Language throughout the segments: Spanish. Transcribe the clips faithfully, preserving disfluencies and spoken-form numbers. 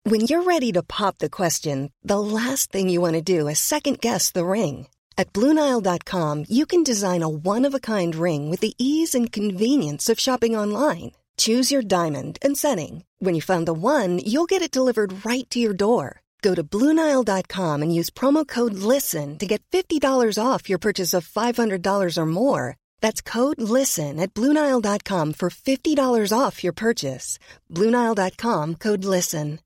When you're ready to pop the question, the last thing you want to do is second-guess the ring. At Blue Nile dot com, you can design a one-of-a-kind ring with the ease and convenience of shopping online. Choose your diamond and setting. When you find the one, you'll get it delivered right to your door. Go to Blue Nile dot com and use promo code LISTEN to get fifty dollars off your purchase of five hundred dollars or more. That's code LISTEN at Blue Nile dot com for fifty dollars off your purchase. Blue Nile dot com, code LISTEN.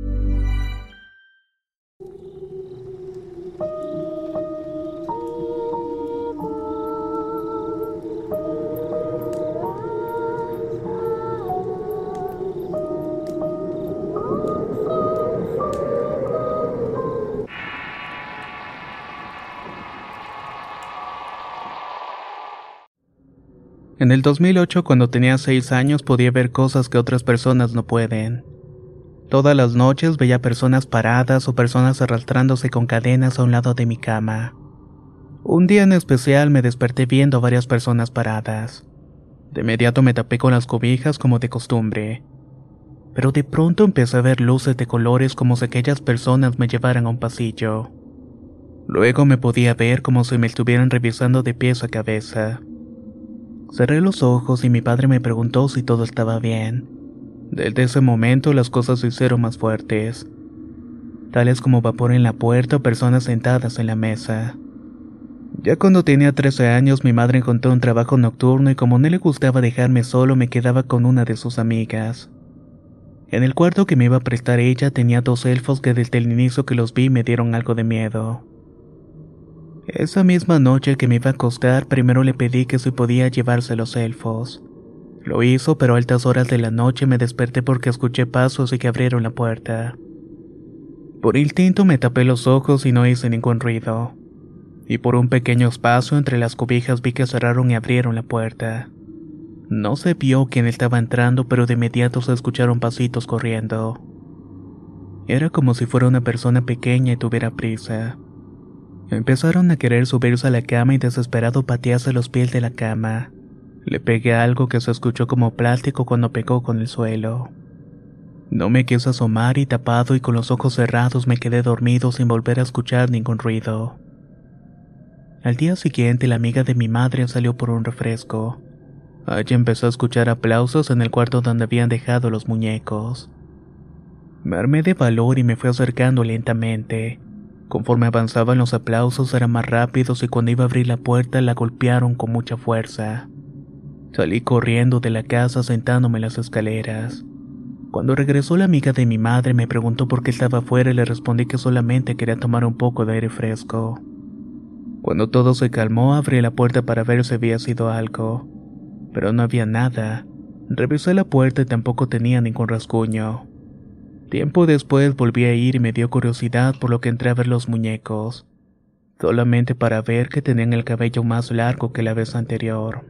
En el dos mil ocho, cuando tenía seis años, podía ver cosas que otras personas no pueden. Todas las noches veía personas paradas o personas arrastrándose con cadenas a un lado de mi cama. Un día en especial me desperté viendo a varias personas paradas. De inmediato me tapé con las cobijas como de costumbre. Pero de pronto empecé a ver luces de colores como si aquellas personas me llevaran a un pasillo. Luego me podía ver como si me estuvieran revisando de pies a cabeza. Cerré los ojos y mi padre me preguntó si todo estaba bien. Desde ese momento las cosas se hicieron más fuertes, tales como vapor en la puerta o personas sentadas en la mesa. Ya cuando tenía trece años, mi madre encontró un trabajo nocturno y como no le gustaba dejarme solo, me quedaba con una de sus amigas. En el cuarto que me iba a prestar ella tenía dos elfos que desde el inicio que los vi me dieron algo de miedo. Esa misma noche que me iba a acostar, primero le pedí que si podía llevarse los elfos. Lo hizo, pero a altas horas de la noche me desperté porque escuché pasos y que abrieron la puerta. Por instinto me tapé los ojos y no hice ningún ruido. Y por un pequeño espacio entre las cobijas vi que cerraron y abrieron la puerta. No se vio quién estaba entrando, pero de inmediato se escucharon pasitos corriendo. Era como si fuera una persona pequeña y tuviera prisa. Empezaron a querer subirse a la cama y desesperado patease los pies de la cama. Le pegué a algo que se escuchó como plástico cuando pegó con el suelo. No me quise asomar y tapado y con los ojos cerrados me quedé dormido sin volver a escuchar ningún ruido. Al día siguiente la amiga de mi madre salió por un refresco. Allí empezó a escuchar aplausos en el cuarto donde habían dejado los muñecos. Me armé de valor y me fui acercando lentamente. Conforme avanzaban los aplausos eran más rápidos y cuando iba a abrir la puerta la golpearon con mucha fuerza. Salí corriendo de la casa sentándome en las escaleras. Cuando regresó la amiga de mi madre me preguntó por qué estaba afuera y le respondí que solamente quería tomar un poco de aire fresco. Cuando todo se calmó abrí la puerta para ver si había sido algo, pero no había nada. Revisé la puerta y tampoco tenía ningún rasguño. Tiempo después volví a ir y me dio curiosidad por lo que entré a ver los muñecos, solamente para ver que tenían el cabello más largo que la vez anterior.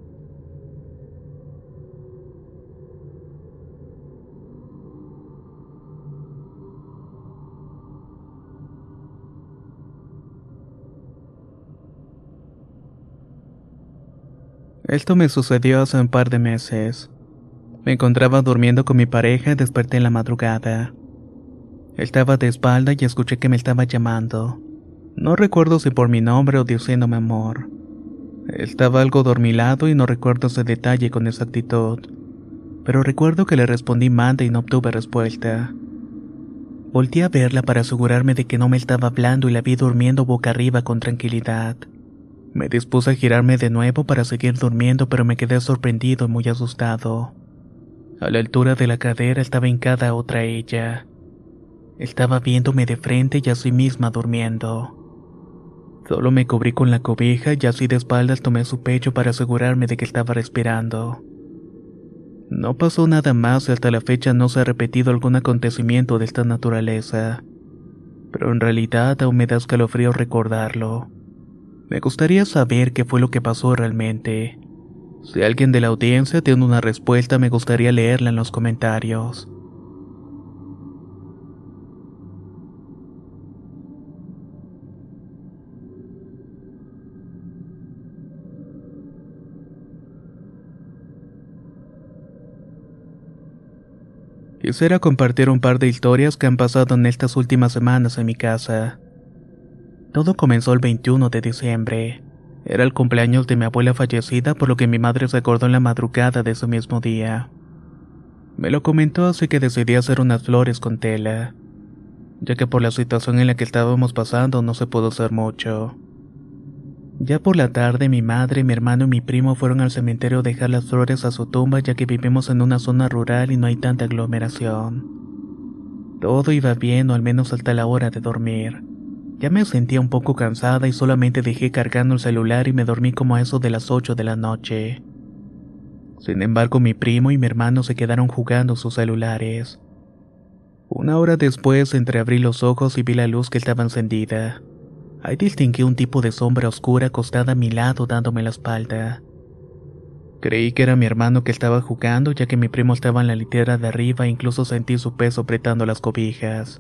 Esto me sucedió hace un par de meses. Me encontraba durmiendo con mi pareja y desperté en la madrugada. Estaba de espalda y escuché que me estaba llamando. No recuerdo si por mi nombre o diciéndome amor. Estaba algo dormilado y no recuerdo ese detalle con exactitud, pero recuerdo que le respondí manda y no obtuve respuesta. Volté a verla para asegurarme de que no me estaba hablando y la vi durmiendo boca arriba con tranquilidad. Me dispuse a girarme de nuevo para seguir durmiendo, pero me quedé sorprendido y muy asustado. A la altura de la cadera estaba hincada otra ella. Estaba viéndome de frente y a sí misma durmiendo. Solo me cubrí con la cobija y así de espaldas tomé su pecho para asegurarme de que estaba respirando. No pasó nada más y hasta la fecha no se ha repetido algún acontecimiento de esta naturaleza. Pero en realidad aún me da escalofrío recordarlo. Me gustaría saber qué fue lo que pasó realmente. Si alguien de la audiencia tiene una respuesta, me gustaría leerla en los comentarios. Quisiera compartir un par de historias que han pasado en estas últimas semanas en mi casa. Todo comenzó el veintiuno de diciembre. Era el cumpleaños de mi abuela fallecida, por lo que mi madre recordó en la madrugada de ese mismo día. Me lo comentó, así que decidí hacer unas flores con tela, ya que por la situación en la que estábamos pasando no se pudo hacer mucho. Ya por la tarde mi madre, mi hermano y mi primo fueron al cementerio a dejar las flores a su tumba, ya que vivimos en una zona rural y no hay tanta aglomeración. Todo iba bien, o al menos hasta la hora de dormir. Ya me sentía un poco cansada y solamente dejé cargando el celular y me dormí como a eso de las ocho de la noche. Sin embargo, mi primo y mi hermano se quedaron jugando sus celulares. Una hora después entreabrí los ojos y vi la luz que estaba encendida. Ahí distinguí un tipo de sombra oscura acostada a mi lado dándome la espalda. Creí que era mi hermano que estaba jugando, ya que mi primo estaba en la litera de arriba e incluso sentí su peso apretando las cobijas.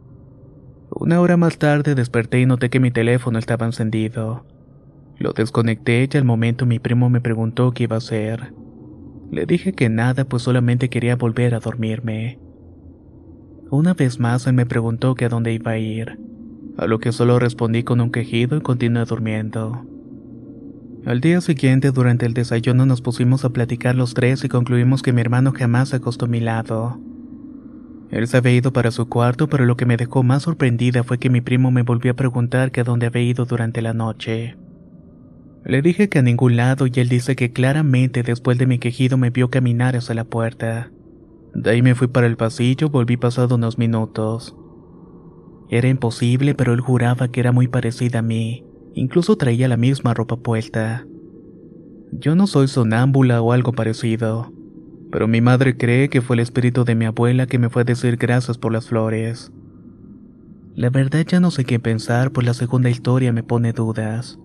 Una hora más tarde desperté y noté que mi teléfono estaba encendido. Lo desconecté y al momento mi primo me preguntó qué iba a hacer. Le dije que nada, pues solamente quería volver a dormirme. Una vez más él me preguntó que a dónde iba a ir, a lo que solo respondí con un quejido y continué durmiendo. Al día siguiente, durante el desayuno, nos pusimos a platicar los tres y concluimos que mi hermano jamás se acostó a mi lado. Él se había ido para su cuarto, pero lo que me dejó más sorprendida fue que mi primo me volvió a preguntar que a dónde había ido durante la noche. Le dije que a ningún lado y él dice que claramente después de mi quejido me vio caminar hacia la puerta. De ahí me fui para el pasillo, volví pasado unos minutos. Era imposible, pero él juraba que era muy parecida a mí, incluso traía la misma ropa puesta. Yo no soy sonámbula o algo parecido, pero mi madre cree que fue el espíritu de mi abuela que me fue a decir gracias por las flores. La verdad ya no sé qué pensar, pues la segunda historia me pone dudas.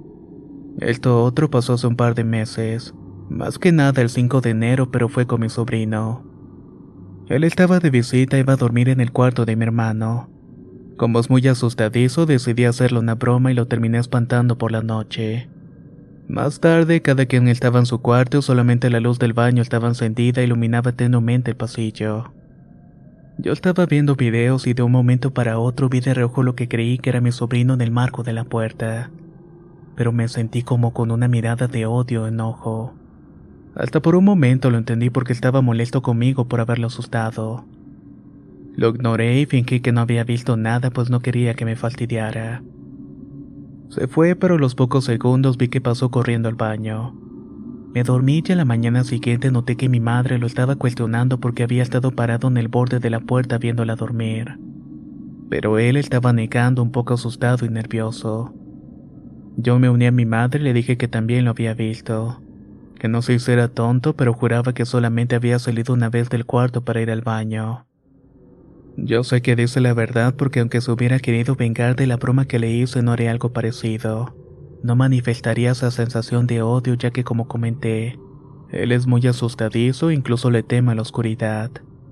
Esto otro pasó hace un par de meses, más que nada el cinco de enero, pero fue con mi sobrino. Él estaba de visita y iba a dormir en el cuarto de mi hermano. Como es muy asustadizo, decidí hacerle una broma y lo terminé espantando por la noche. Más tarde, cada quien estaba en su cuarto, solamente la luz del baño estaba encendida e iluminaba tenuemente el pasillo. Yo estaba viendo videos y de un momento para otro vi de reojo lo que creí que era mi sobrino en el marco de la puerta, pero me sentí como con una mirada de odio o enojo. Hasta por un momento lo entendí porque estaba molesto conmigo por haberlo asustado. Lo ignoré y fingí que no había visto nada, pues no quería que me fastidiara. Se fue, pero a los pocos segundos vi que pasó corriendo al baño. Me dormí y a la mañana siguiente noté que mi madre lo estaba cuestionando porque había estado parado en el borde de la puerta viéndola dormir. Pero él estaba negando, un poco asustado y nervioso. Yo me uní a mi madre y le dije que también lo había visto. Que no se hiciera tonto, pero juraba que solamente había salido una vez del cuarto para ir al baño. Yo sé que dice la verdad porque aunque se hubiera querido vengar de la broma que le hice, no haría algo parecido. No manifestaría esa sensación de odio, ya que, como comenté, él es muy asustadizo e incluso le teme a la oscuridad.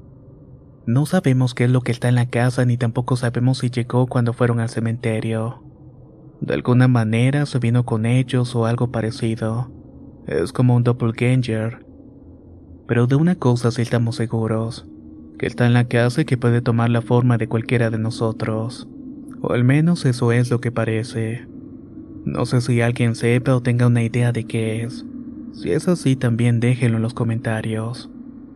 No sabemos qué es lo que está en la casa ni tampoco sabemos si llegó cuando fueron al cementerio. De alguna manera se vino con ellos o algo parecido. Es como un doppelganger. Pero de una cosa sí estamos seguros, que está en la casa y que puede tomar la forma de cualquiera de nosotros. O al menos eso es lo que parece. No sé si alguien sepa o tenga una idea de qué es. Si es así, también déjenlo en los comentarios.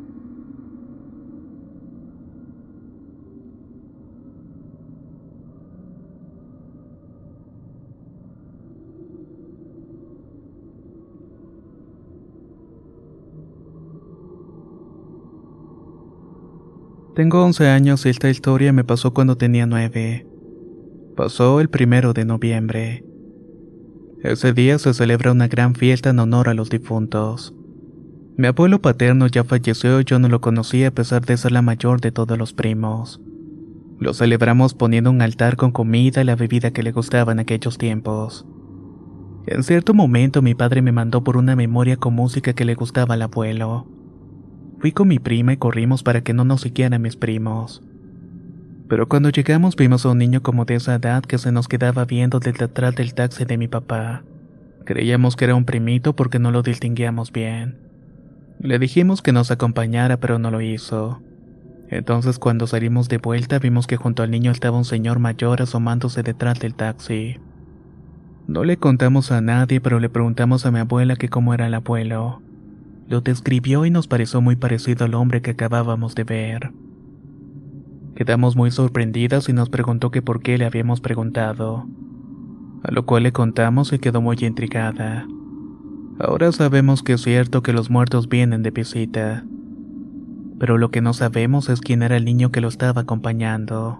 Tengo once años y esta historia me pasó cuando tenía nueve. Pasó el primero de noviembre. Ese día se celebra una gran fiesta en honor a los difuntos. Mi abuelo paterno ya falleció y yo no lo conocí a pesar de ser la mayor de todos los primos. Lo celebramos poniendo un altar con comida y la bebida que le gustaba en aquellos tiempos. En cierto momento mi padre me mandó por una memoria con música que le gustaba al abuelo. Fui con mi prima y corrimos para que no nos siguieran mis primos. Pero cuando llegamos vimos a un niño como de esa edad que se nos quedaba viendo desde atrás del taxi de mi papá. Creíamos que era un primito porque no lo distinguíamos bien. Le dijimos que nos acompañara, pero no lo hizo. Entonces cuando salimos de vuelta vimos que junto al niño estaba un señor mayor asomándose detrás del taxi. No le contamos a nadie, pero le preguntamos a mi abuela que cómo era el abuelo. Lo describió y nos pareció muy parecido al hombre que acabábamos de ver. Quedamos muy sorprendidas y nos preguntó que por qué le habíamos preguntado. A lo cual le contamos y quedó muy intrigada. Ahora sabemos que es cierto que los muertos vienen de visita. Pero lo que no sabemos es quién era el niño que lo estaba acompañando.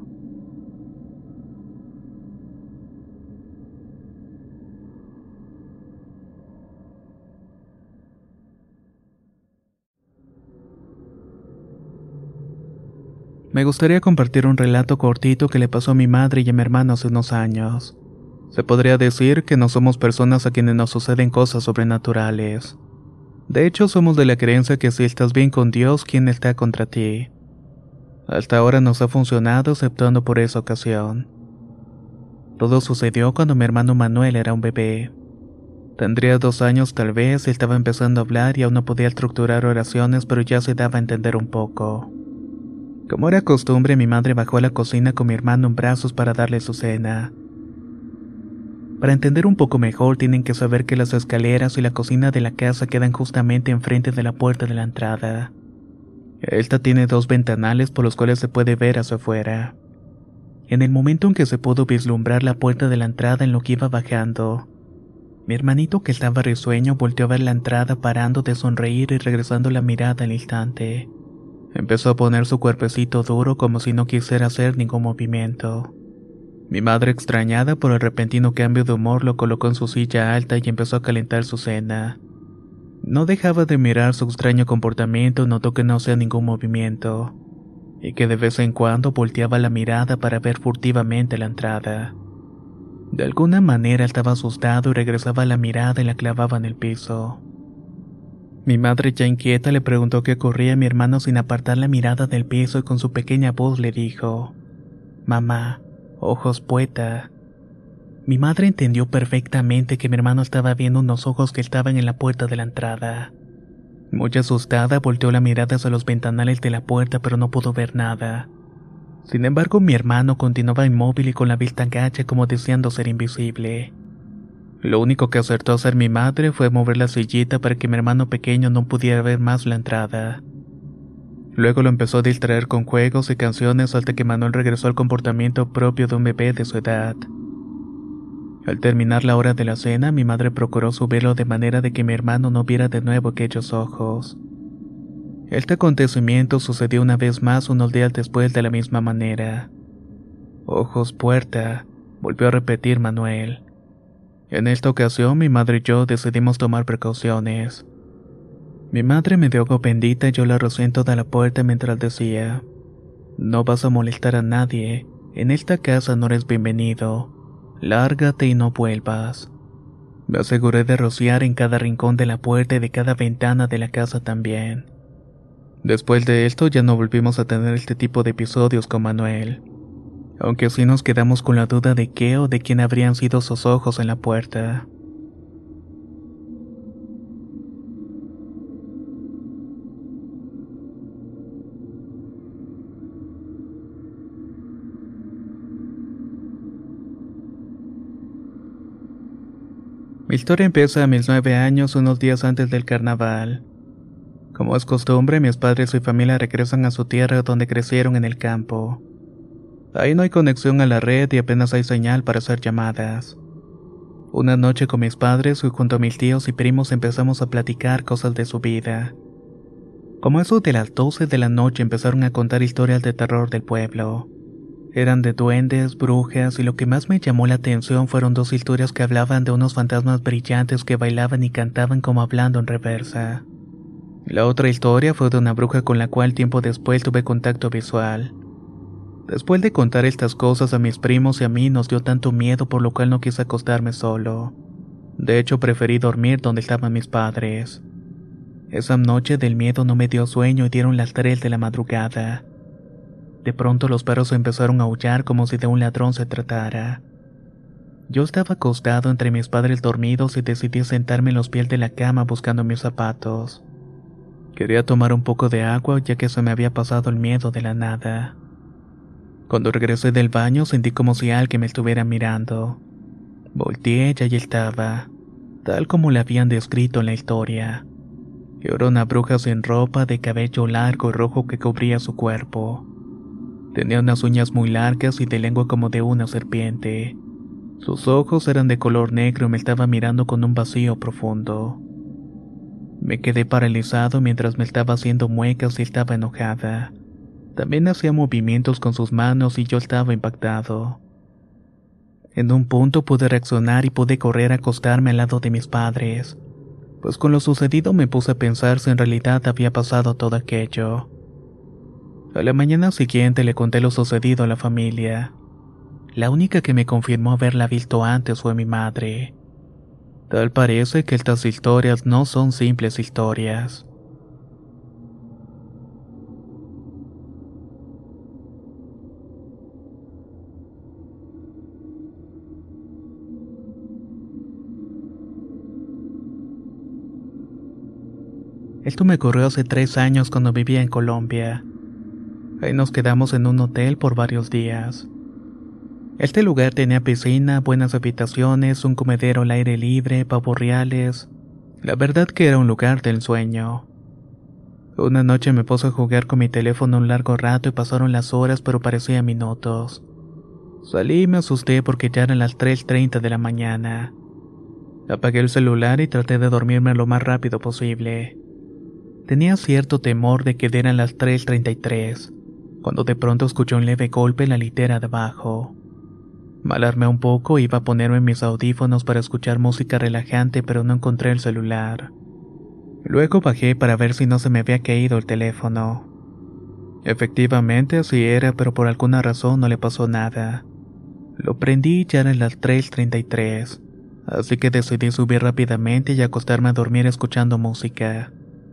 Me gustaría compartir un relato cortito que le pasó a mi madre y a mi hermano hace unos años. Se podría decir que no somos personas a quienes nos suceden cosas sobrenaturales. De hecho, somos de la creencia que si estás bien con Dios, ¿quién está contra ti? Hasta ahora nos ha funcionado, exceptuando por esa ocasión. Todo sucedió cuando mi hermano Manuel era un bebé. Tendría dos años tal vez, estaba empezando a hablar y aún no podía estructurar oraciones, pero ya se daba a entender un poco. Como era costumbre, mi madre bajó a la cocina con mi hermano en brazos para darle su cena. Para entender un poco mejor, tienen que saber que las escaleras y la cocina de la casa quedan justamente enfrente de la puerta de la entrada. Esta tiene dos ventanales por los cuales se puede ver hacia afuera. En el momento en que se pudo vislumbrar la puerta de la entrada en lo que iba bajando, mi hermanito, que estaba risueño, volteó a ver la entrada parando de sonreír y regresando la mirada al instante. Empezó a poner su cuerpecito duro como si no quisiera hacer ningún movimiento. Mi madre, extrañada por el repentino cambio de humor, lo colocó en su silla alta y empezó a calentar su cena. No dejaba de mirar su extraño comportamiento y notó que no hacía ningún movimiento, y que de vez en cuando volteaba la mirada para ver furtivamente la entrada. De alguna manera estaba asustado y regresaba la mirada y la clavaba en el piso. Mi madre, ya inquieta, le preguntó qué ocurría a mi hermano sin apartar la mirada del piso y con su pequeña voz le dijo: «Mamá, ojos poeta». Mi madre entendió perfectamente que mi hermano estaba viendo unos ojos que estaban en la puerta de la entrada. Muy asustada, volteó la mirada hacia los ventanales de la puerta, pero no pudo ver nada. Sin embargo, mi hermano continuaba inmóvil y con la vista gacha como deseando ser invisible. Lo único que acertó a hacer mi madre fue mover la sillita para que mi hermano pequeño no pudiera ver más la entrada. Luego lo empezó a distraer con juegos y canciones hasta que Manuel regresó al comportamiento propio de un bebé de su edad. Al terminar la hora de la cena, mi madre procuró subirlo de manera de que mi hermano no viera de nuevo aquellos ojos. Este acontecimiento sucedió una vez más unos días después de la misma manera. «Ojos puerta», volvió a repetir Manuel. En esta ocasión, mi madre y yo decidimos tomar precauciones. Mi madre me dio agua bendita y yo la rocié en toda la puerta mientras decía: «No vas a molestar a nadie, en esta casa no eres bienvenido, lárgate y no vuelvas». Me aseguré de rociar en cada rincón de la puerta y de cada ventana de la casa también. Después de esto ya no volvimos a tener este tipo de episodios con Manuel, aunque sí nos quedamos con la duda de qué o de quién habrían sido esos ojos en la puerta. Mi historia empieza a mis nueve años, unos días antes del carnaval. Como es costumbre, mis padres y familia regresan a su tierra donde crecieron en el campo. Ahí no hay conexión a la red y apenas hay señal para hacer llamadas. Una noche con mis padres y junto a mis tíos y primos empezamos a platicar cosas de su vida. Como eso de las doce de la noche empezaron a contar historias de terror del pueblo. Eran de duendes, brujas, y lo que más me llamó la atención fueron dos historias que hablaban de unos fantasmas brillantes que bailaban y cantaban como hablando en reversa. La otra historia fue de una bruja con la cual tiempo después tuve contacto visual. Después de contar estas cosas a mis primos y a mí nos dio tanto miedo por lo cual no quise acostarme solo. De hecho preferí dormir donde estaban mis padres. Esa noche del miedo no me dio sueño y dieron las tres de la madrugada. De pronto los perros empezaron a aullar como si de un ladrón se tratara. Yo estaba acostado entre mis padres dormidos y decidí sentarme en los pies de la cama buscando mis zapatos. Quería tomar un poco de agua ya que se me había pasado el miedo de la nada. Cuando regresé del baño sentí como si alguien me estuviera mirando. Volteé y allí estaba, tal como le habían descrito en la historia. Era una bruja sin ropa, de cabello largo y rojo que cubría su cuerpo. Tenía unas uñas muy largas y de lengua como de una serpiente. Sus ojos eran de color negro y me estaba mirando con un vacío profundo. Me quedé paralizado mientras me estaba haciendo muecas y estaba enojada. También hacía movimientos con sus manos y yo estaba impactado. En un punto pude reaccionar y pude correr a acostarme al lado de mis padres, pues con lo sucedido me puse a pensar si en realidad había pasado todo aquello. A la mañana siguiente le conté lo sucedido a la familia. La única que me confirmó haberla visto antes fue mi madre. Tal parece que estas historias no son simples historias. Esto me ocurrió hace tres años cuando vivía en Colombia. Ahí nos quedamos en un hotel por varios días. Este lugar tenía piscina, buenas habitaciones, un comedero al aire libre, pavos reales. La verdad que era un lugar del sueño. Una noche me puse a jugar con mi teléfono un largo rato y pasaron las horas, pero parecían minutos. Salí y me asusté porque ya eran las tres treinta de la mañana. Apagué el celular y traté de dormirme lo más rápido posible. Tenía cierto temor de que eran las tres treinta y tres, cuando de pronto escuché un leve golpe en la litera de abajo. Me alarmé un poco e iba a ponerme mis audífonos para escuchar música relajante, pero no encontré el celular. Luego bajé para ver si no se me había caído el teléfono. Efectivamente así era, pero por alguna razón no le pasó nada. Lo prendí y ya eran las tres treinta y tres, así que decidí subir rápidamente y acostarme a dormir escuchando música.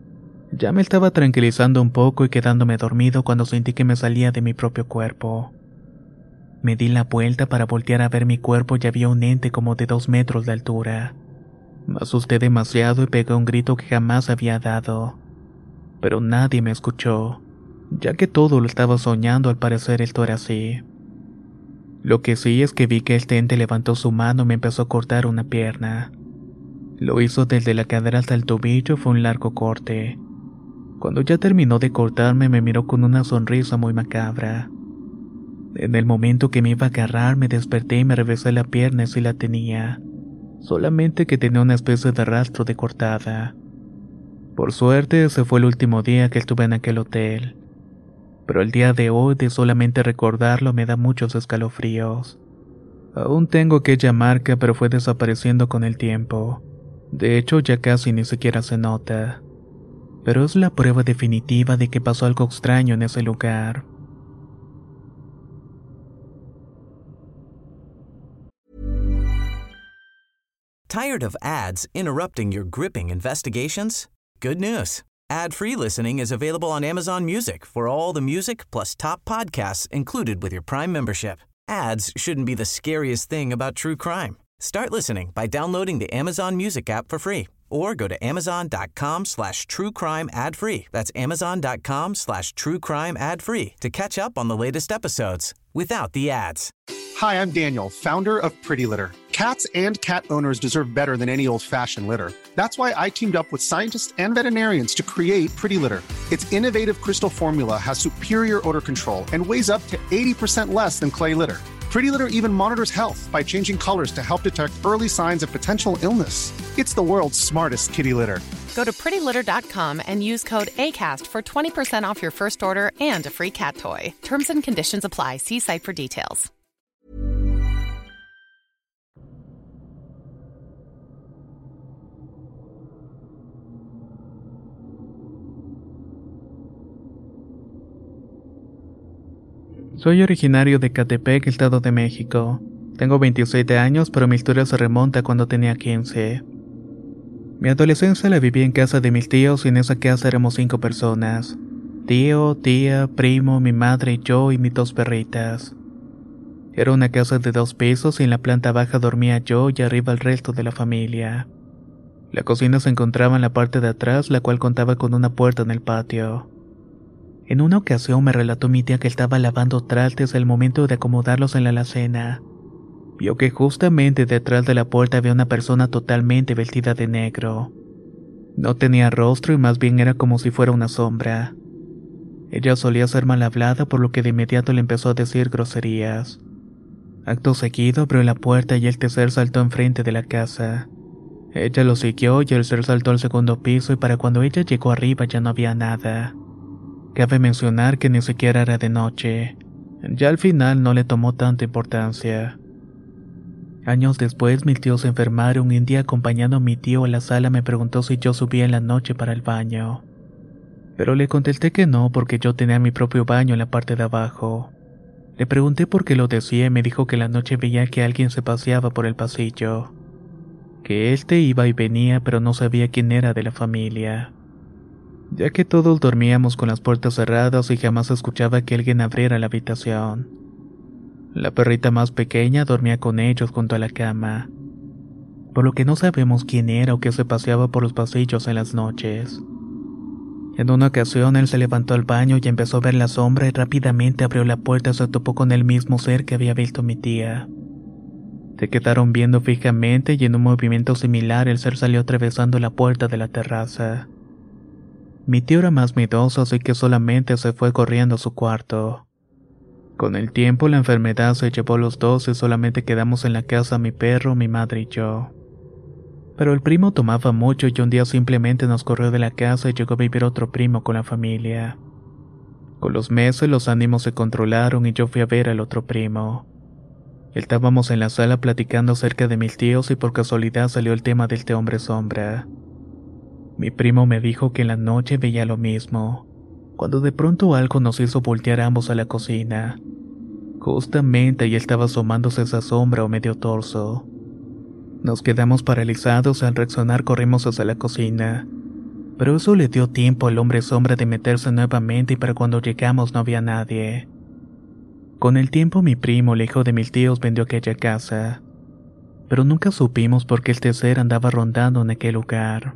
Ya me estaba tranquilizando un poco y quedándome dormido cuando sentí que me salía de mi propio cuerpo. Me di la vuelta para voltear a ver mi cuerpo y había un ente como de dos metros de altura. Me asusté demasiado y pegué un grito que jamás había dado. Pero nadie me escuchó, ya que todo lo estaba soñando. Al parecer esto era así. Lo que sí es que vi que este ente levantó su mano y me empezó a cortar una pierna. Lo hizo desde la cadera hasta el tobillo, fue un largo corte. Cuando ya terminó de cortarme me miró con una sonrisa muy macabra. En el momento que me iba a agarrar me desperté y me revisé la pierna y sí la tenía, solamente que tenía una especie de rastro de cortada. Por suerte ese fue el último día que estuve en aquel hotel, pero el día de hoy de solamente recordarlo me da muchos escalofríos. Aún tengo aquella marca, pero fue desapareciendo con el tiempo. De hecho ya casi ni siquiera se nota, pero es la prueba definitiva de que pasó algo extraño en ese lugar. Tired of ads interrupting your gripping investigations? Good news. Ad-free listening is available on Amazon Music for all the music plus top podcasts included with your Prime membership. Ads shouldn't be the scariest thing about true crime. Start listening by downloading the Amazon Music app for free or go to amazon.com slash true crime ad free. That's amazon.com slash true crime ad free to catch up on the latest episodes without the ads. Hi, I'm Daniel, founder of Pretty Litter. Cats and cat owners deserve better than any old-fashioned litter. That's why I teamed up with scientists and veterinarians to create Pretty Litter. Its innovative crystal formula has superior odor control and weighs up to eighty percent less than clay litter. Pretty Litter even monitors health by changing colors to help detect early signs of potential illness. It's the world's smartest kitty litter. Go to pretty litter dot com and use code ACAST for twenty percent off your first order and a free cat toy. Terms and conditions apply. See site for details. Soy originario de Catepec, Estado de México. Tengo veintisiete años, pero mi historia se remonta a cuando tenía quince. Mi adolescencia la viví en casa de mis tíos y en esa casa éramos cinco personas. Tío, tía, primo, mi madre, yo y mis dos perritas. Era una casa de dos pisos y en la planta baja dormía yo y arriba el resto de la familia. La cocina se encontraba en la parte de atrás, la cual contaba con una puerta en el patio. En una ocasión me relató mi tía que estaba lavando trastes al momento de acomodarlos en la alacena. Vio que justamente detrás de la puerta había una persona totalmente vestida de negro. No tenía rostro y más bien era como si fuera una sombra. Ella solía ser mal hablada, por lo que de inmediato le empezó a decir groserías. Acto seguido abrió la puerta y el ser saltó enfrente de la casa. Ella lo siguió y el ser saltó al segundo piso y para cuando ella llegó arriba ya no había nada. Cabe mencionar que ni siquiera era de noche. Ya al final no le tomó tanta importancia. Años después mis tíos se enfermaron y un día acompañando a mi tío a la sala me preguntó si yo subía en la noche para el baño. Pero le contesté que no porque yo tenía mi propio baño en la parte de abajo. Le pregunté por qué lo decía y me dijo que la noche veía que alguien se paseaba por el pasillo. Que éste iba y venía pero no sabía quién era de la familia. Ya que todos dormíamos con las puertas cerradas y jamás escuchaba que alguien abriera la habitación. La perrita más pequeña dormía con ellos junto a la cama, por lo que no sabemos quién era o qué se paseaba por los pasillos en las noches. En una ocasión él se levantó al baño y empezó a ver la sombra y rápidamente abrió la puerta y se topó con el mismo ser que había visto mi tía. Se quedaron viendo fijamente y en un movimiento similar el ser salió atravesando la puerta de la terraza. Mi tío era más miedoso, así que solamente se fue corriendo a su cuarto. Con el tiempo la enfermedad se llevó a los dos y solamente quedamos en la casa mi perro, mi madre y yo. Pero el primo tomaba mucho y un día simplemente nos corrió de la casa y llegó a vivir otro primo con la familia. Con los meses los ánimos se controlaron y yo fui a ver al otro primo. Estábamos en la sala platicando acerca de mis tíos y por casualidad salió el tema de este hombre sombra. Mi primo me dijo que en la noche veía lo mismo, cuando de pronto algo nos hizo voltear ambos a la cocina. Justamente ahí estaba asomándose esa sombra o medio torso. Nos quedamos paralizados, al reaccionar corrimos hacia la cocina. Pero eso le dio tiempo al hombre sombra de meterse nuevamente y para cuando llegamos no había nadie. Con el tiempo mi primo, el hijo de mis tíos, vendió aquella casa. Pero nunca supimos por qué este ser andaba rondando en aquel lugar.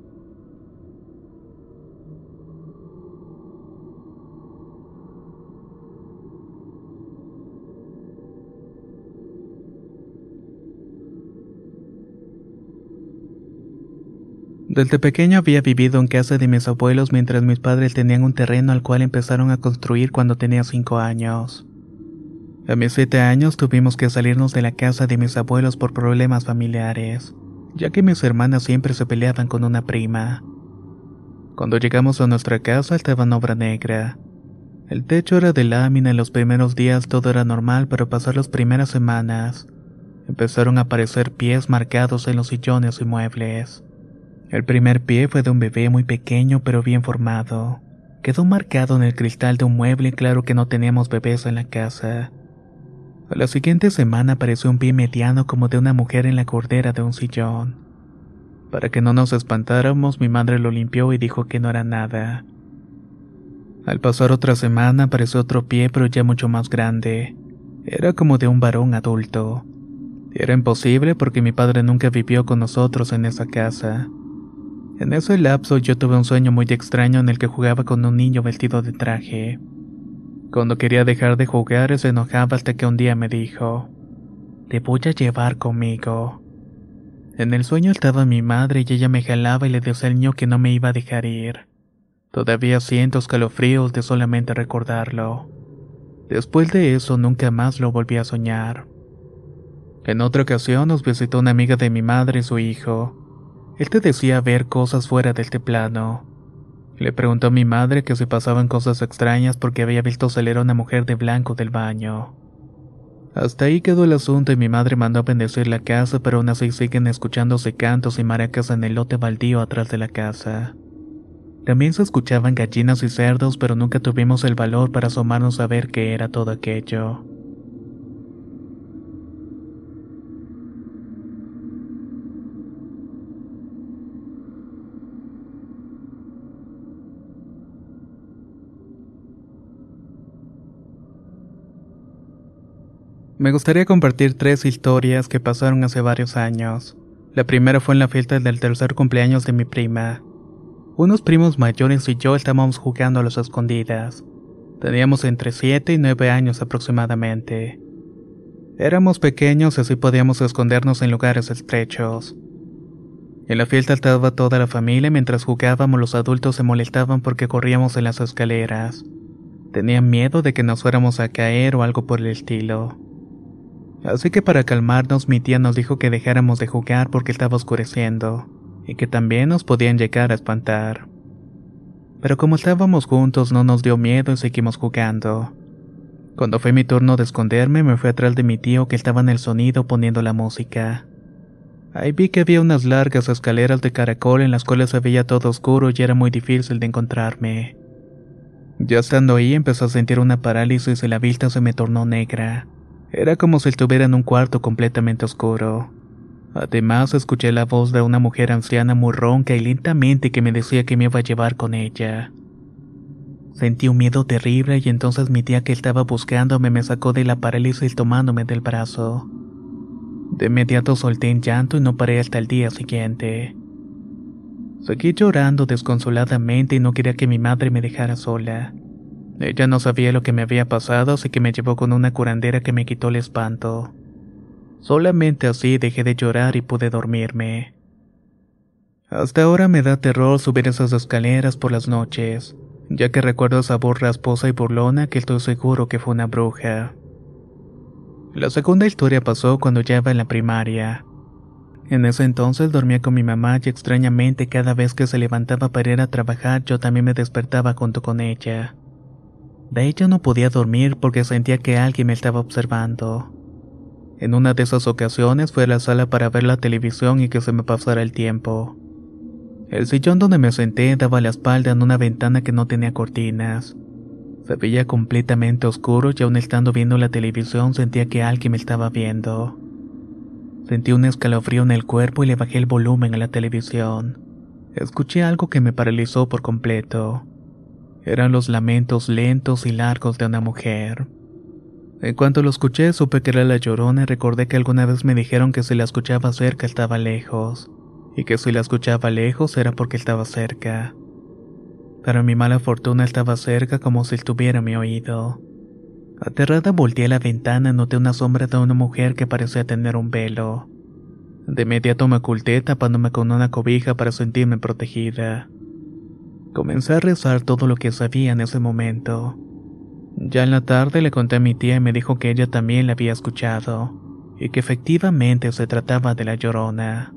Desde pequeño había vivido en casa de mis abuelos mientras mis padres tenían un terreno al cual empezaron a construir cuando tenía cinco años. A mis siete años tuvimos que salirnos de la casa de mis abuelos por problemas familiares, ya que mis hermanas siempre se peleaban con una prima. Cuando llegamos a nuestra casa estaba en obra negra. El techo era de lámina y los primeros días todo era normal, pero pasar las primeras semanas empezaron a aparecer pies marcados en los sillones y muebles. El primer pie fue de un bebé muy pequeño pero bien formado. Quedó marcado en el cristal de un mueble y claro que no teníamos bebés en la casa. A la siguiente semana apareció un pie mediano como de una mujer en la cordera de un sillón. Para que no nos espantáramos, mi madre lo limpió y dijo que no era nada. Al pasar otra semana apareció otro pie pero ya mucho más grande. Era como de un varón adulto. Era imposible porque mi padre nunca vivió con nosotros en esa casa. En ese lapso yo tuve un sueño muy extraño en el que jugaba con un niño vestido de traje. Cuando quería dejar de jugar se enojaba hasta que un día me dijo: "Te voy a llevar conmigo". En el sueño estaba mi madre y ella me jalaba y le decía al niño que no me iba a dejar ir. Todavía siento escalofríos de solamente recordarlo. Después de eso nunca más lo volví a soñar. En otra ocasión nos visitó una amiga de mi madre y su hijo. Él te decía ver cosas fuera de este plano. Le preguntó a mi madre que si pasaban cosas extrañas porque había visto salir a una mujer de blanco del baño. Hasta ahí quedó el asunto y mi madre mandó a bendecir la casa, pero aún así siguen escuchándose cantos y maracas en el lote baldío atrás de la casa. También se escuchaban gallinas y cerdos, pero nunca tuvimos el valor para asomarnos a ver qué era todo aquello. Me gustaría compartir tres historias que pasaron hace varios años. La primera fue en la fiesta del tercer cumpleaños de mi prima. Unos primos mayores y yo estábamos jugando a las escondidas. Teníamos entre siete y nueve años aproximadamente. Éramos pequeños y así podíamos escondernos en lugares estrechos. En la fiesta estaba toda la familia y mientras jugábamos los adultos se molestaban porque corríamos en las escaleras. Tenían miedo de que nos fuéramos a caer o algo por el estilo. Así que para calmarnos mi tía nos dijo que dejáramos de jugar porque estaba oscureciendo y que también nos podían llegar a espantar. Pero como estábamos juntos no nos dio miedo y seguimos jugando. Cuando fue mi turno de esconderme me fui atrás de mi tío que estaba en el sonido poniendo la música. Ahí vi que había unas largas escaleras de caracol en las cuales se veía todo oscuro y era muy difícil de encontrarme. Ya estando ahí empecé a sentir una parálisis y la vista se me tornó negra. Era como si estuviera en un cuarto completamente oscuro. Además escuché la voz de una mujer anciana muy ronca y lentamente que me decía que me iba a llevar con ella. Sentí un miedo terrible y entonces mi tía que estaba buscándome me sacó de la parálisis tomándome del brazo. De inmediato solté en llanto y no paré hasta el día siguiente. Seguí llorando desconsoladamente y no quería que mi madre me dejara sola. Ella no sabía lo que me había pasado, así que me llevó con una curandera que me quitó el espanto. Solamente así dejé de llorar y pude dormirme. Hasta ahora me da terror subir esas escaleras por las noches, ya que recuerdo esa voz rasposa y burlona que estoy seguro que fue una bruja. La segunda historia pasó cuando ya iba en la primaria. En ese entonces dormía con mi mamá y extrañamente cada vez que se levantaba para ir a trabajar yo también me despertaba junto con ella. De ella no podía dormir porque sentía que alguien me estaba observando. En una de esas ocasiones fui a la sala para ver la televisión y que se me pasara el tiempo. El sillón donde me senté daba la espalda en una ventana que no tenía cortinas. Se veía completamente oscuro y aún estando viendo la televisión sentía que alguien me estaba viendo. Sentí un escalofrío en el cuerpo y le bajé el volumen a la televisión. Escuché algo que me paralizó por completo. Eran los lamentos lentos y largos de una mujer. En cuanto lo escuché supe que era la Llorona y recordé que alguna vez me dijeron que si la escuchaba cerca estaba lejos, y que si la escuchaba lejos era porque estaba cerca. Pero mi mala fortuna estaba cerca como si estuviera a mi oído. Aterrada volteé a la ventana y noté una sombra de una mujer que parecía tener un velo. De inmediato me oculté tapándome con una cobija para sentirme protegida. Comencé a rezar todo lo que sabía en ese momento. Ya en la tarde le conté a mi tía y me dijo que ella también la había escuchado, y que efectivamente se trataba de la Llorona.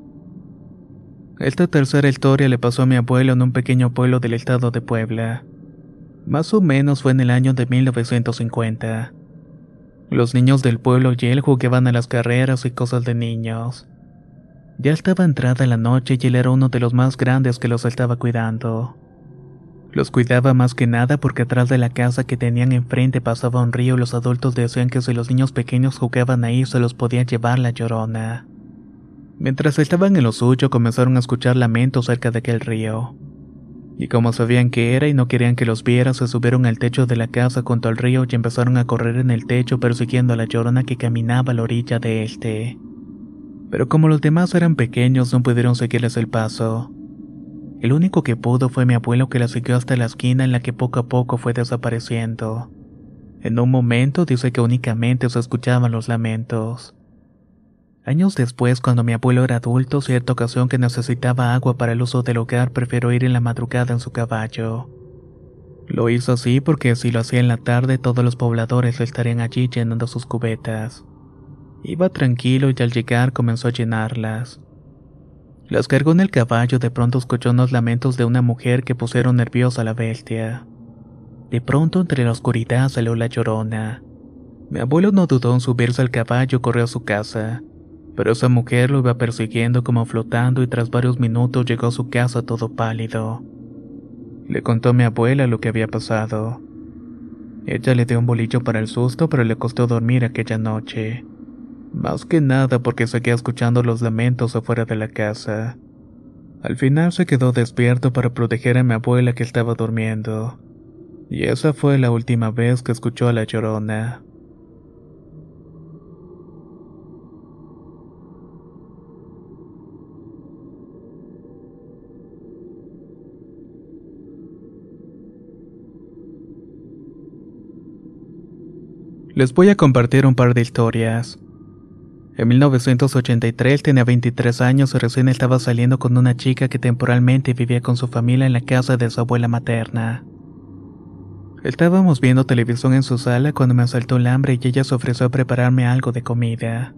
Esta tercera historia le pasó a mi abuelo en un pequeño pueblo del estado de Puebla. Más o menos fue en el año de mil novecientos cincuenta. Los niños del pueblo y él jugaban a las carreras y cosas de niños. Ya estaba entrada la noche y él era uno de los más grandes que los estaba cuidando. Los cuidaba más que nada porque atrás de la casa que tenían enfrente pasaba un río y los adultos decían que si los niños pequeños jugaban ahí se los podía llevar la Llorona. Mientras estaban en lo suyo comenzaron a escuchar lamentos cerca de aquel río. Y como sabían qué era y no querían que los viera, se subieron al techo de la casa junto al río y empezaron a correr en el techo persiguiendo a la Llorona que caminaba a la orilla de este. Pero como los demás eran pequeños no pudieron seguirles el paso. El único que pudo fue mi abuelo que la siguió hasta la esquina en la que poco a poco fue desapareciendo. En un momento dice que únicamente se escuchaban los lamentos. Años después, cuando mi abuelo era adulto, cierta ocasión que necesitaba agua para el uso del hogar, prefirió ir en la madrugada en su caballo. Lo hizo así porque si lo hacía en la tarde todos los pobladores estarían allí llenando sus cubetas. Iba tranquilo y al llegar comenzó a llenarlas. Las cargó en el caballo, de pronto escuchó unos lamentos de una mujer que pusieron nerviosa a la bestia. De pronto entre la oscuridad salió la Llorona. Mi abuelo no dudó en subirse al caballo y corrió a su casa, pero esa mujer lo iba persiguiendo como flotando y tras varios minutos llegó a su casa todo pálido. Le contó a mi abuela lo que había pasado. Ella le dio un bolillo para el susto, pero le costó dormir aquella noche. Más que nada porque seguía escuchando los lamentos afuera de la casa. Al final se quedó despierto para proteger a mi abuela que estaba durmiendo. Y esa fue la última vez que escuchó a la Llorona. Les voy a compartir un par de historias. En mil novecientos ochenta y tres tenía veintitrés años y recién estaba saliendo con una chica que temporalmente vivía con su familia en la casa de su abuela materna. Estábamos viendo televisión en su sala cuando me asaltó el hambre y ella se ofreció a prepararme algo de comida.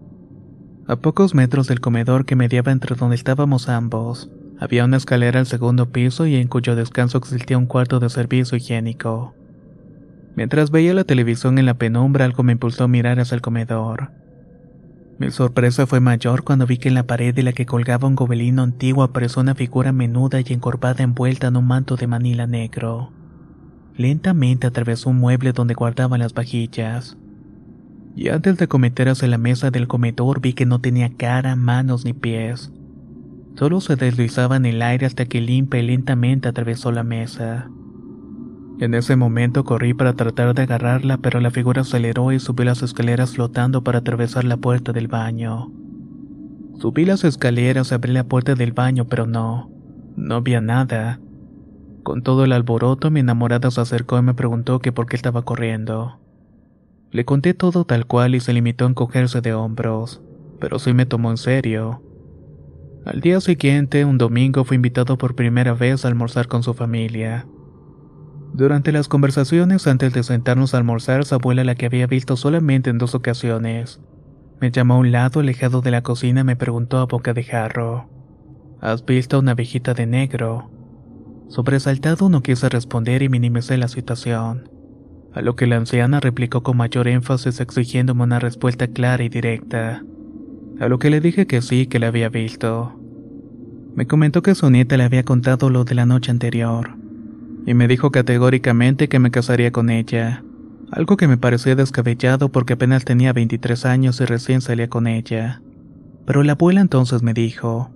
A pocos metros del comedor que mediaba entre donde estábamos ambos, había una escalera al segundo piso y en cuyo descanso existía un cuarto de servicio higiénico. Mientras veía la televisión en la penumbra, algo me impulsó a mirar hacia el comedor. Mi sorpresa fue mayor cuando vi que en la pared de la que colgaba un gobelino antiguo apareció una figura menuda y encorvada envuelta en un manto de manila negro. Lentamente atravesó un mueble donde guardaban las vajillas. Y antes de cometer hacia la mesa del comedor vi que no tenía cara, manos ni pies. Solo se deslizaba en el aire hasta que limpia y lentamente atravesó la mesa. En ese momento corrí para tratar de agarrarla, pero la figura aceleró y subió las escaleras flotando para atravesar la puerta del baño. Subí las escaleras y abrí la puerta del baño, pero no, no había nada. Con todo el alboroto, mi enamorada se acercó y me preguntó que por qué estaba corriendo. Le conté todo tal cual y se limitó a encogerse de hombros, pero sí me tomó en serio. Al día siguiente, un domingo, fui invitado por primera vez a almorzar con su familia. Durante las conversaciones antes de sentarnos a almorzar, su abuela, la que había visto solamente en dos ocasiones, me llamó a un lado alejado de la cocina y me preguntó a boca de jarro: ¿Has visto a una viejita de negro? Sobresaltado no quise responder y minimicé la situación, a lo que la anciana replicó con mayor énfasis exigiéndome una respuesta clara y directa, a lo que le dije que sí, que la había visto. Me comentó que su nieta le había contado lo de la noche anterior, y me dijo categóricamente que me casaría con ella, algo que me pareció descabellado porque apenas tenía veintitrés años y recién salía con ella. Pero la abuela entonces me dijo: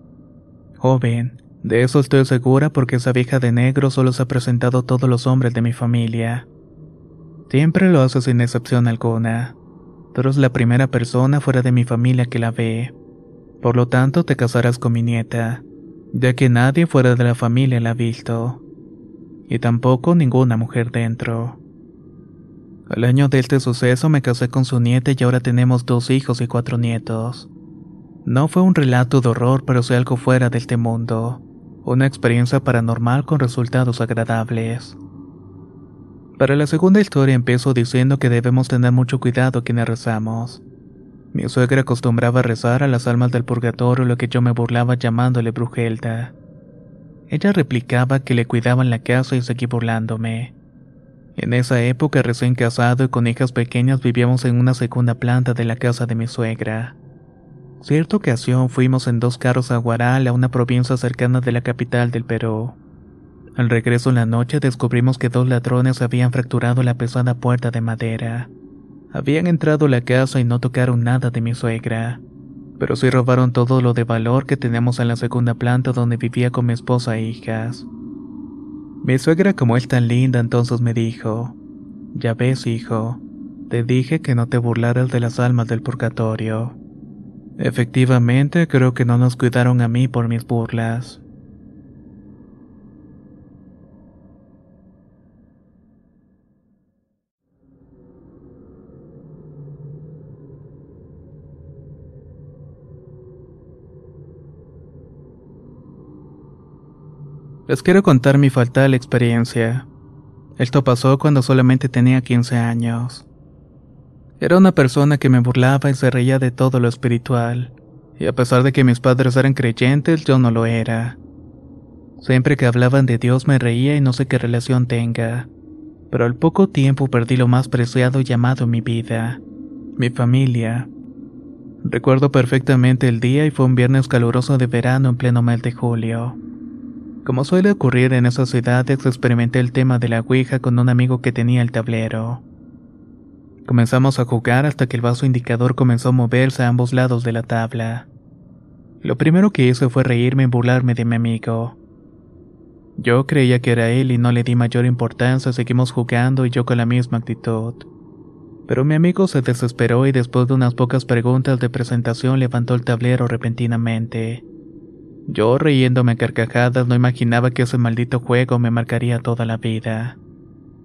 joven, de eso estoy segura porque esa vieja de negro solo se ha presentado a todos los hombres de mi familia. Siempre lo hace sin excepción alguna, pero es la primera persona fuera de mi familia que la ve. Por lo tanto, te casarás con mi nieta, ya que nadie fuera de la familia la ha visto. Y tampoco ninguna mujer dentro. Al año de este suceso me casé con su nieta y ahora tenemos dos hijos y cuatro nietos. No fue un relato de horror, pero sí algo fuera de este mundo. Una experiencia paranormal con resultados agradables. Para la segunda historia empiezo diciendo que debemos tener mucho cuidado quienes rezamos. Mi suegra acostumbraba a rezar a las almas del purgatorio, lo que yo me burlaba llamándole brujelda. Ella replicaba que le cuidaban la casa y seguí burlándome. En esa época, recién casado y con hijas pequeñas, vivíamos en una segunda planta de la casa de mi suegra. Cierta ocasión fuimos en dos carros a Huaral, a una provincia cercana de la capital del Perú. Al regreso en la noche descubrimos que dos ladrones habían fracturado la pesada puerta de madera. Habían entrado a la casa y no tocaron nada de mi suegra, pero sí robaron todo lo de valor que teníamos en la segunda planta donde vivía con mi esposa e hijas. Mi suegra, como es tan linda, entonces me dijo: ya ves, hijo, te dije que no te burlaras de las almas del purgatorio. Efectivamente, creo que no nos cuidaron a mí por mis burlas. Les quiero contar mi fatal experiencia. Esto pasó cuando solamente tenía quince años. Era una persona que me burlaba y se reía de todo lo espiritual, y a pesar de que mis padres eran creyentes, yo no lo era. Siempre que hablaban de Dios me reía y no sé qué relación tenga, pero al poco tiempo perdí lo más preciado y amado en mi vida: mi familia. Recuerdo perfectamente el día y fue un viernes caluroso de verano en pleno mes de julio. Como suele ocurrir en esas ciudades, experimenté el tema de la ouija con un amigo que tenía el tablero. Comenzamos a jugar hasta que el vaso indicador comenzó a moverse a ambos lados de la tabla. Lo primero que hice fue reírme y burlarme de mi amigo. Yo creía que era él y no le di mayor importancia, seguimos jugando y yo con la misma actitud. Pero mi amigo se desesperó y después de unas pocas preguntas de presentación levantó el tablero repentinamente. Yo, riéndome a carcajadas, no imaginaba que ese maldito juego me marcaría toda la vida.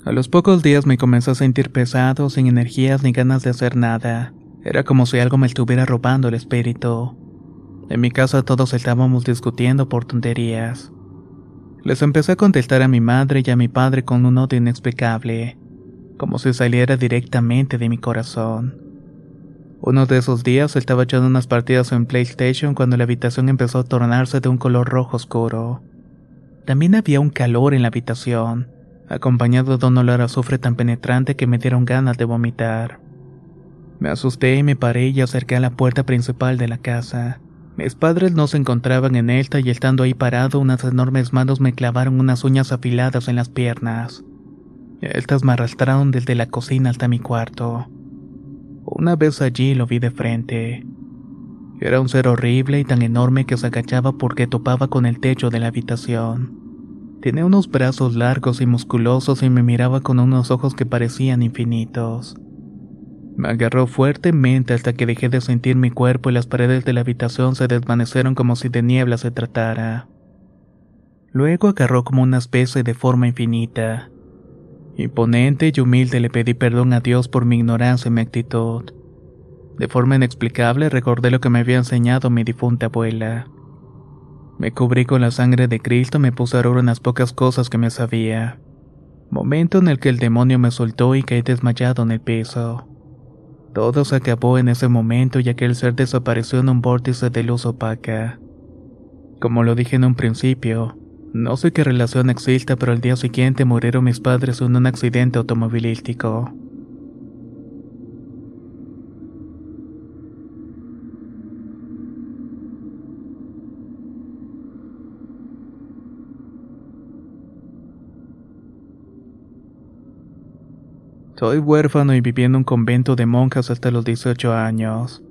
A los pocos días me comencé a sentir pesado, sin energías ni ganas de hacer nada. Era como si algo me estuviera robando el espíritu. En mi casa todos estábamos discutiendo por tonterías. Les empecé a contestar a mi madre y a mi padre con un odio inexplicable, como si saliera directamente de mi corazón. Uno de esos días estaba echando unas partidas en PlayStation cuando la habitación empezó a tornarse de un color rojo oscuro. También había un calor en la habitación, acompañado de un olor a azufre tan penetrante que me dieron ganas de vomitar. Me asusté y me paré y acerqué a la puerta principal de la casa. Mis padres no se encontraban en esta y estando ahí parado, unas enormes manos me clavaron unas uñas afiladas en las piernas. Estas me arrastraron desde la cocina hasta mi cuarto. Una vez allí lo vi de frente. Era un ser horrible y tan enorme que se agachaba porque topaba con el techo de la habitación. Tenía unos brazos largos y musculosos y me miraba con unos ojos que parecían infinitos. Me agarró fuertemente hasta que dejé de sentir mi cuerpo y las paredes de la habitación se desvanecieron como si de niebla se tratara. Luego agarró como una especie de forma infinita. Imponente y humilde le pedí perdón a Dios por mi ignorancia y mi actitud. De forma inexplicable recordé lo que me había enseñado mi difunta abuela. Me cubrí con la sangre de Cristo y me puse a orar unas pocas cosas que me sabía. Momento en el que el demonio me soltó y caí desmayado en el piso. Todo se acabó en ese momento y aquel ser desapareció en un vórtice de luz opaca. Como lo dije en un principio, no sé qué relación exista, pero al día siguiente murieron mis padres en un accidente automovilístico. Soy huérfano y viví en un convento de monjas hasta los dieciocho años.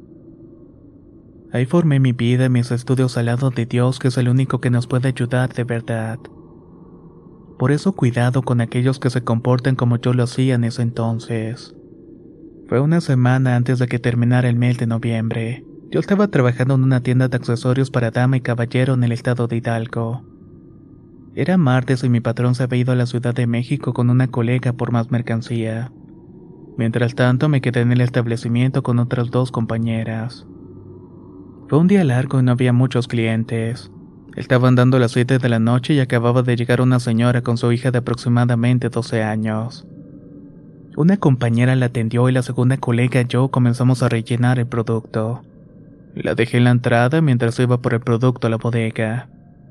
Ahí formé mi vida y mis estudios al lado de Dios, que es el único que nos puede ayudar de verdad. Por eso cuidado con aquellos que se comportan como yo lo hacía en ese entonces. Fue una semana antes de que terminara el mes de noviembre. Yo estaba trabajando en una tienda de accesorios para dama y caballero en el estado de Hidalgo. Era martes y mi patrón se había ido a la Ciudad de México con una colega por más mercancía. Mientras tanto me quedé en el establecimiento con otras dos compañeras. Fue un día largo y no había muchos clientes. Estaban dando las siete de la noche y acababa de llegar una señora con su hija de aproximadamente doce años. Una compañera la atendió y la segunda colega y yo comenzamos a rellenar el producto. La dejé en la entrada mientras iba por el producto a la bodega.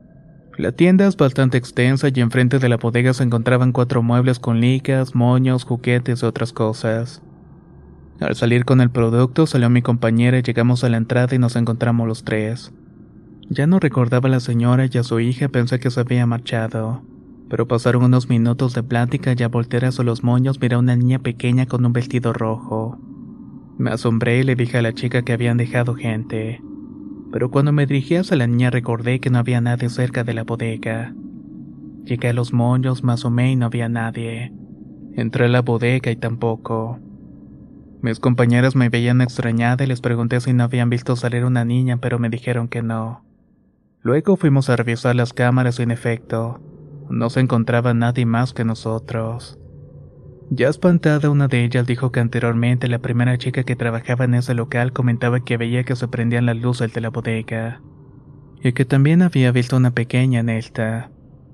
La tienda es bastante extensa y enfrente de la bodega se encontraban cuatro muebles con ligas, moños, juguetes y otras cosas. Al salir con el producto salió mi compañera y llegamos a la entrada y nos encontramos los tres. Ya no recordaba a la señora y a su hija, pensé que se había marchado. Pero pasaron unos minutos de plática y al voltear hacia los moños miré a una niña pequeña con un vestido rojo. Me asombré y le dije a la chica que habían dejado gente. Pero cuando me dirigí hacia la niña recordé que no había nadie cerca de la bodega. Llegué a los moños, me asomé y no había nadie. Entré a la bodega y tampoco. Mis compañeras me veían extrañada y les pregunté si no habían visto salir una niña, pero me dijeron que no. Luego fuimos a revisar las cámaras y en efecto, no se encontraba nadie más que nosotros. Ya espantada, una de ellas dijo que anteriormente la primera chica que trabajaba en ese local comentaba que veía que se prendían las luces de la bodega, y que también había visto una pequeña en esta.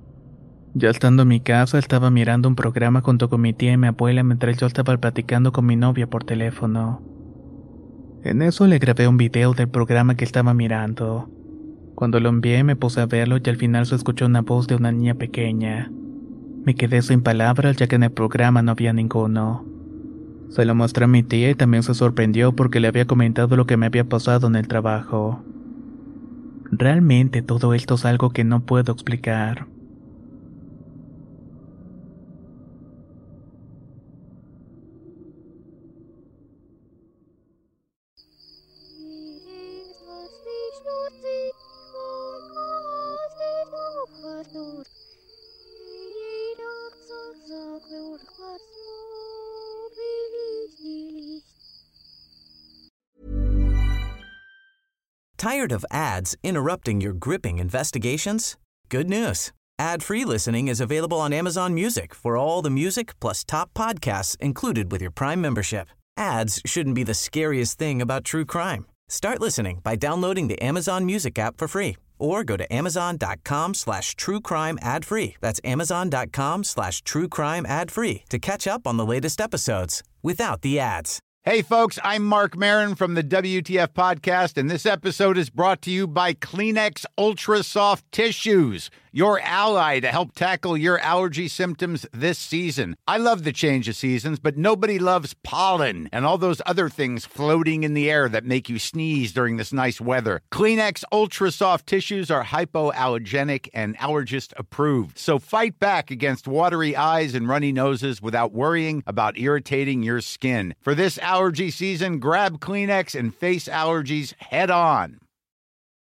Ya estando en mi casa, estaba mirando un programa junto con mi tía y mi abuela mientras yo estaba platicando con mi novia por teléfono. En eso le grabé un video del programa que estaba mirando. Cuando lo envié me puse a verlo y al final se escuchó una voz de una niña pequeña. Me quedé sin palabras ya que en el programa no había ninguno. Se lo mostré a mi tía y también se sorprendió porque le había comentado lo que me había pasado en el trabajo. Realmente todo esto es algo que no puedo explicar. Tired of ads interrupting your gripping investigations? Good news. Ad-free listening is available on Amazon Music for all the music plus top podcasts included with your Prime membership. Ads shouldn't be the scariest thing about true crime. Start listening by downloading the Amazon Music app for free or go to amazon.com slash true crime ad free. That's amazon.com slash true crime ad free to catch up on the latest episodes without the ads. Hey, folks, I'm Mark Maron from the W T F Podcast, and this episode is brought to you by Kleenex Ultra Soft Tissues, your ally to help tackle your allergy symptoms this season. I love the change of seasons, but nobody loves pollen and all those other things floating in the air that make you sneeze during this nice weather. Kleenex Ultra Soft Tissues are hypoallergenic and allergist approved, so fight back against watery eyes and runny noses without worrying about irritating your skin. For this allergy season, grab Kleenex and face allergies head on.